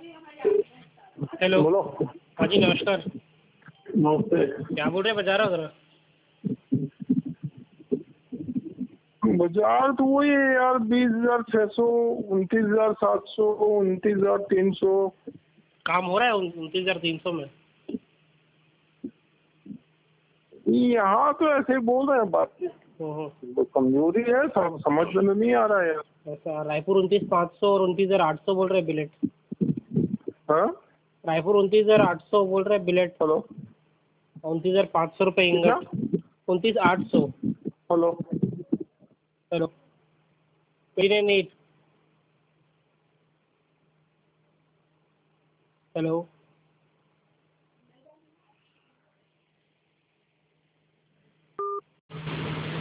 Hello. बोलो। हाँ जी नमस्कार। नमस्ते। क्या बोल रहे हैं बजा रहा हो जरा। बाजार तो वही है यार, 20,600, 29,700, 29,300। काम हो रहा है 29,300 में। यहाँ तो ऐसे ही बोल रहे हैं बात, ओहो, तो कमजोरी है, समझ में नहीं आ रहा है यार। ऐसा रायपुर 29,500 और 29,800 बोल रहे हैं बिलेट। हाँ, रायपुर 29,800 बोल रहे हैं बिलेट। हेलो। 29,500 रुपये कितना? इंगट। 29,800। हेलो। हेलो। 398। हेलो।